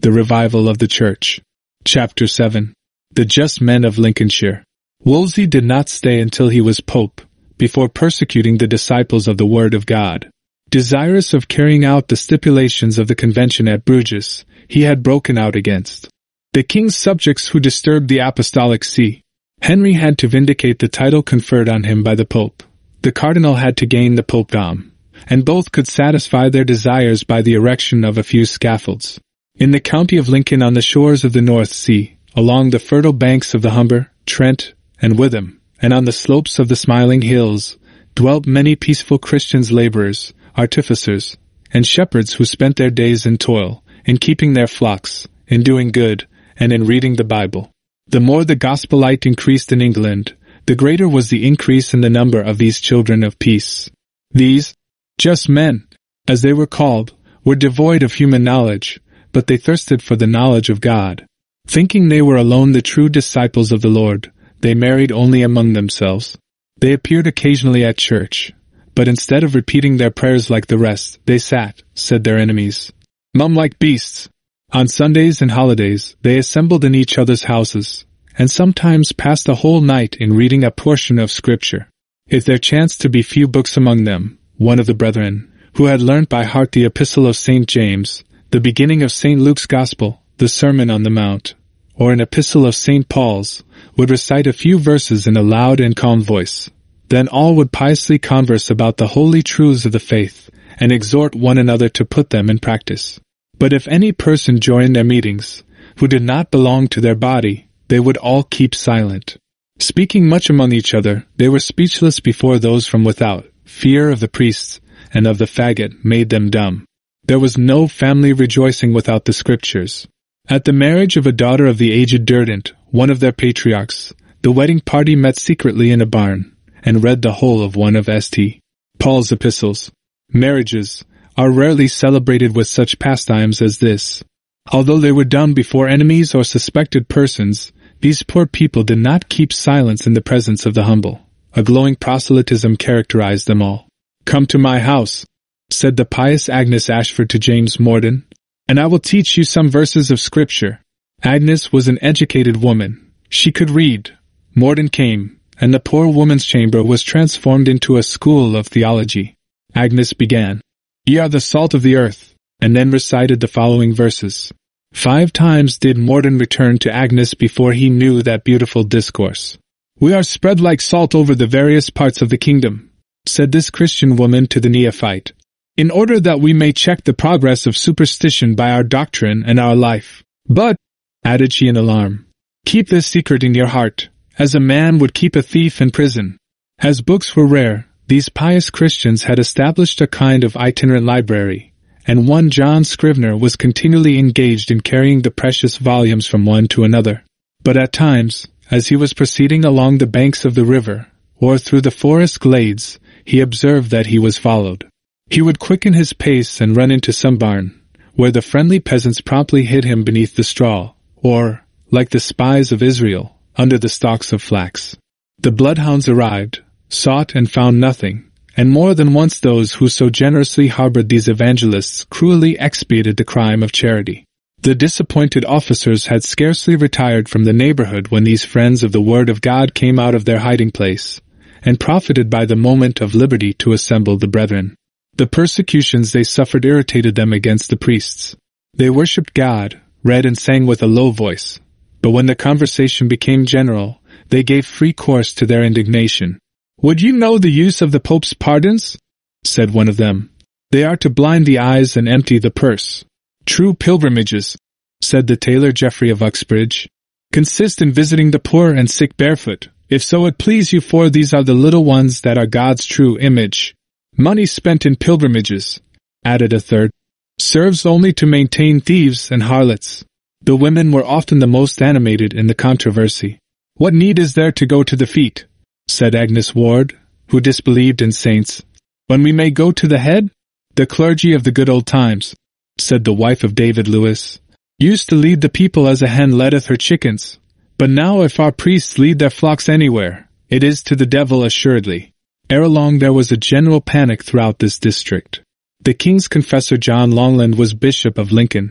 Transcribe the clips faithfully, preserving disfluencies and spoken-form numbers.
The Revival of the Church. Chapter seven. The Just Men of Lincolnshire. Wolsey did not stay until he was Pope, before persecuting the disciples of the Word of God. Desirous of carrying out the stipulations of the convention at Bruges, he had broken out against the king's subjects who disturbed the apostolic see. Henry had to vindicate the title conferred on him by the Pope. The cardinal had to gain the popedom, and both could satisfy their desires by the erection of a few scaffolds. In the county of Lincoln, on the shores of the North Sea, along the fertile banks of the Humber, Trent, and Witham, and on the slopes of the smiling hills, dwelt many peaceful Christians, laborers, artificers, and shepherds who spent their days in toil, in keeping their flocks, in doing good, and in reading the Bible. The more the gospel light increased in England, the greater was the increase in the number of these children of peace. These just men, as they were called, were devoid of human knowledge, but they thirsted for the knowledge of God. Thinking they were alone the true disciples of the Lord, they married only among themselves. They appeared occasionally at church, but instead of repeating their prayers like the rest, they sat, said their enemies, mum like beasts. On Sundays and holidays, they assembled in each other's houses, and sometimes passed a whole night in reading a portion of Scripture. If there chanced to be few books among them, one of the brethren, who had learnt by heart the Epistle of Saint James, the beginning of Saint Luke's Gospel, the Sermon on the Mount, or an epistle of Saint Paul's, would recite a few verses in a loud and calm voice. Then all would piously converse about the holy truths of the faith, and exhort one another to put them in practice. But if any person joined their meetings, who did not belong to their body, they would all keep silent. Speaking much among each other, they were speechless before those from without. Fear of the priests and of the faggot made them dumb. There was no family rejoicing without the Scriptures. At the marriage of a daughter of the aged Durdant, one of their patriarchs, the wedding party met secretly in a barn, and read the whole of one of Saint Paul's epistles. Marriages are rarely celebrated with such pastimes as this. Although they were done before enemies or suspected persons, these poor people did not keep silence in the presence of the humble. A glowing proselytism characterized them all. "Come to my house," said the pious Agnes Ashford to James Morden, "and I will teach you some verses of Scripture." Agnes was an educated woman. She could read. Morden came, and the poor woman's chamber was transformed into a school of theology. Agnes began, "Ye are the salt of the earth," and then recited the following verses. Five times did Morden return to Agnes before he knew that beautiful discourse. "We are spread like salt over the various parts of the kingdom," said this Christian woman to the neophyte, "in order that we may check the progress of superstition by our doctrine and our life. But," added she in alarm, "keep this secret in your heart, as a man would keep a thief in prison." As books were rare, these pious Christians had established a kind of itinerant library, and one John Scrivener was continually engaged in carrying the precious volumes from one to another. But at times, as he was proceeding along the banks of the river, or through the forest glades, he observed that he was followed. He would quicken his pace and run into some barn, where the friendly peasants promptly hid him beneath the straw, or, like the spies of Israel, under the stalks of flax. The bloodhounds arrived, sought and found nothing, and more than once those who so generously harbored these evangelists cruelly expiated the crime of charity. The disappointed officers had scarcely retired from the neighborhood when these friends of the Word of God came out of their hiding place, and profited by the moment of liberty to assemble the brethren. The persecutions they suffered irritated them against the priests. They worshipped God, read and sang with a low voice, but when the conversation became general, they gave free course to their indignation. "Would you know the use of the Pope's pardons?" said one of them. "They are to blind the eyes and empty the purse." "True pilgrimages," said the tailor Geoffrey of Uxbridge, "consist in visiting the poor and sick barefoot, if so it please you, for these are the little ones that are God's true image." "Money spent in pilgrimages," added a third, "serves only to maintain thieves and harlots." The women were often the most animated in the controversy. "What need is there to go to the feet?" said Agnes Ward, who disbelieved in saints, "when we may go to the head?" "The clergy of the good old times," said the wife of David Lewis, "used to lead the people as a hen leadeth her chickens. But now if our priests lead their flocks anywhere, it is to the devil assuredly." Ere long there was a general panic throughout this district. The king's confessor John Longland was Bishop of Lincoln.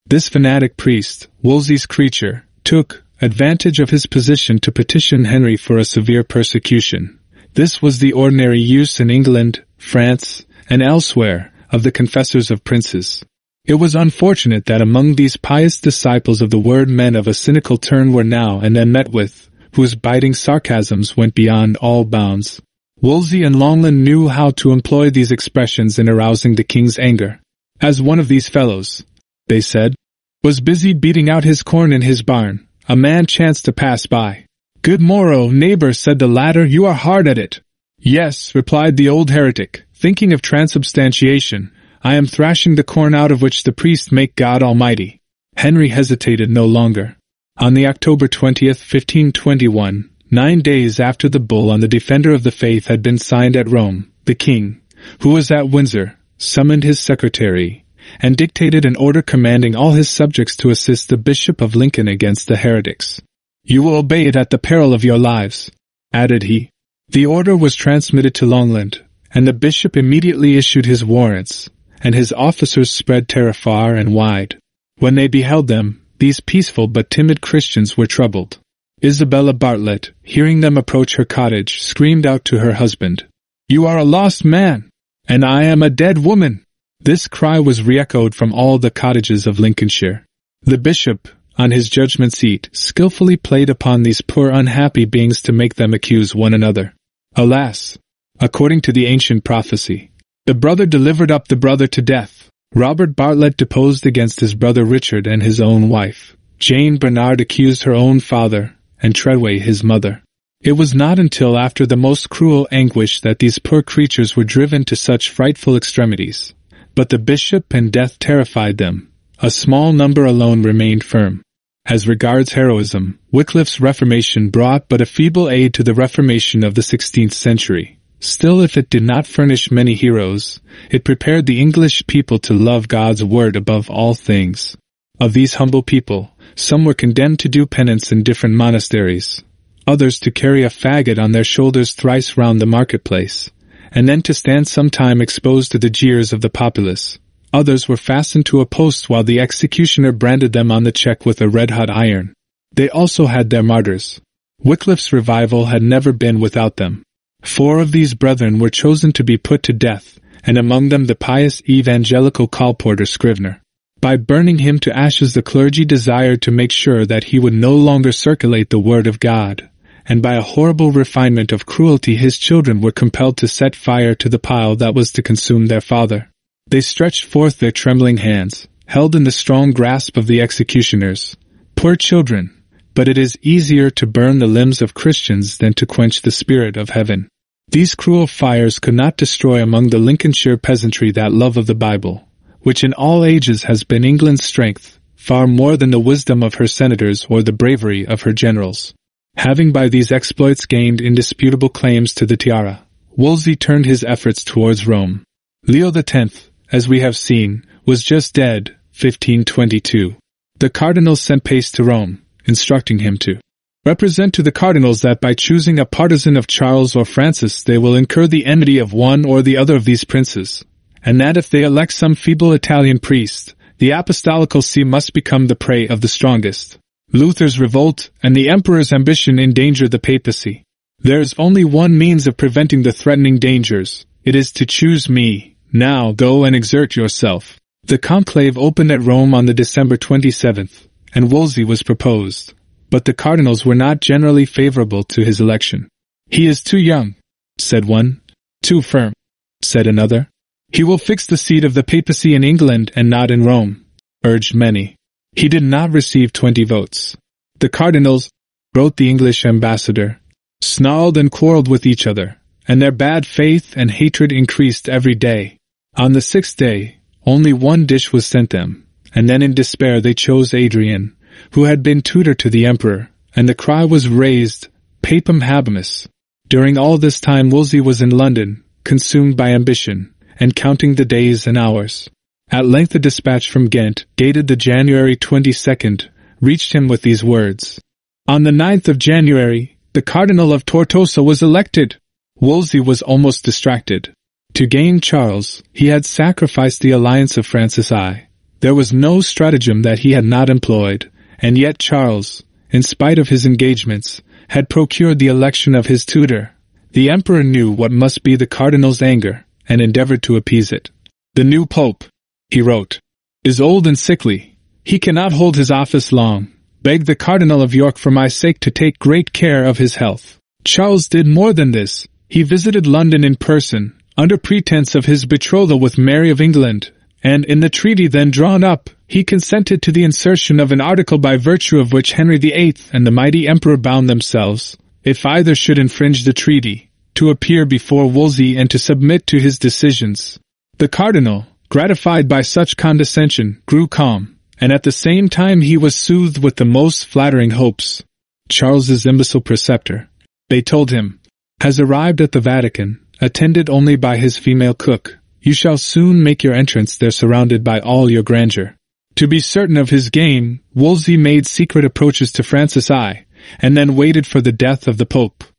This fanatic priest, Wolsey's creature, took advantage of his position to petition Henry for a severe persecution. This was the ordinary use in England, France, and elsewhere, of the confessors of princes. It was unfortunate that among these pious disciples of the word men of a cynical turn were now and then met with, whose biting sarcasms went beyond all bounds. Wolsey and Longland knew how to employ these expressions in arousing the king's anger. As one of these fellows, they said, was busy beating out his corn in his barn, a man chanced to pass by. "Good morrow, neighbor," said the latter, "you are hard at it." "Yes," replied the old heretic, thinking of transubstantiation, "I am thrashing the corn out of which the priests make God Almighty." Henry hesitated no longer. On the October twentieth, fifteen twenty-one, nine days after the bull on the Defender of the Faith had been signed at Rome, the king, who was at Windsor, summoned his secretary, and dictated an order commanding all his subjects to assist the Bishop of Lincoln against the heretics. "You will obey it at the peril of your lives," added he. The order was transmitted to Longland, and the bishop immediately issued his warrants, and his officers spread terror far and wide. When they beheld them, these peaceful but timid Christians were troubled. Isabella Bartlett, hearing them approach her cottage, screamed out to her husband, "You are a lost man, and I am a dead woman." This cry was re-echoed from all the cottages of Lincolnshire. The bishop, on his judgment seat, skillfully played upon these poor unhappy beings to make them accuse one another. Alas! According to the ancient prophecy, the brother delivered up the brother to death. Robert Bartlett deposed against his brother Richard and his own wife. Jane Bernard accused her own father, and Treadway his mother. It was not until after the most cruel anguish that these poor creatures were driven to such frightful extremities. But the bishop and death terrified them. A small number alone remained firm. As regards heroism, Wycliffe's Reformation brought but a feeble aid to the Reformation of the sixteenth century. Still, if it did not furnish many heroes, it prepared the English people to love God's word above all things. Of these humble people, some were condemned to do penance in different monasteries, others to carry a faggot on their shoulders thrice round the marketplace, and then to stand some time exposed to the jeers of the populace. Others were fastened to a post while the executioner branded them on the cheek with a red-hot iron. They also had their martyrs. Wycliffe's revival had never been without them. Four of these brethren were chosen to be put to death, and among them the pious evangelical colporteur Scrivener. By burning him to ashes, the clergy desired to make sure that he would no longer circulate the word of God, and by a horrible refinement of cruelty his children were compelled to set fire to the pile that was to consume their father. They stretched forth their trembling hands, held in the strong grasp of the executioners. Poor children! But it is easier to burn the limbs of Christians than to quench the spirit of heaven. These cruel fires could not destroy among the Lincolnshire peasantry that love of the Bible, which in all ages has been England's strength, far more than the wisdom of her senators or the bravery of her generals. Having by these exploits gained indisputable claims to the tiara, Wolsey turned his efforts towards Rome. Leo the tenth, as we have seen, was just dead, fifteen twenty-two. The cardinals sent Pace to Rome, instructing him to represent to the cardinals that by choosing a partisan of Charles or Francis they will incur the enmity of one or the other of these princes, and that if they elect some feeble Italian priest, the apostolical see must become the prey of the strongest. Luther's revolt and the emperor's ambition endanger the papacy. There is only one means of preventing the threatening dangers. It is to choose me. Now go and exert yourself. The conclave opened at Rome on the December twenty-seventh, and Wolsey was proposed, but the cardinals were not generally favorable to his election. "He is too young," said one. "Too firm," said another. "He will fix the seat of the papacy in England and not in Rome," urged many. He did not receive twenty votes. The cardinals, wrote the English ambassador, snarled and quarreled with each other, and their bad faith and hatred increased every day. On the sixth day, only one dish was sent them, and then in despair they chose Adrian, who had been tutor to the emperor, and the cry was raised, Papam habemus. During all this time Wolsey was in London, consumed by ambition, and counting the days and hours. At length a dispatch from Ghent, dated the January twenty-second, reached him with these words. On the ninth of January, the Cardinal of Tortosa was elected. Wolsey was almost distracted. To gain Charles, he had sacrificed the alliance of Francis I, There was no stratagem that he had not employed, and yet Charles, in spite of his engagements, had procured the election of his tutor. The emperor knew what must be the cardinal's anger, and endeavored to appease it. "The new pope," he wrote, "is old and sickly. He cannot hold his office long. Beg the Cardinal of York for my sake to take great care of his health." Charles did more than this. He visited London in person, under pretense of his betrothal with Mary of England, and in the treaty then drawn up, he consented to the insertion of an article by virtue of which Henry the Eighth and the mighty emperor bound themselves, if either should infringe the treaty, to appear before Wolsey and to submit to his decisions. The cardinal, gratified by such condescension, grew calm, and at the same time he was soothed with the most flattering hopes. Charles's imbecile preceptor, they told him, has arrived at the Vatican, attended only by his female cook. You shall soon make your entrance there surrounded by all your grandeur. To be certain of his game, Wolsey made secret approaches to Francis I, and then waited for the death of the Pope.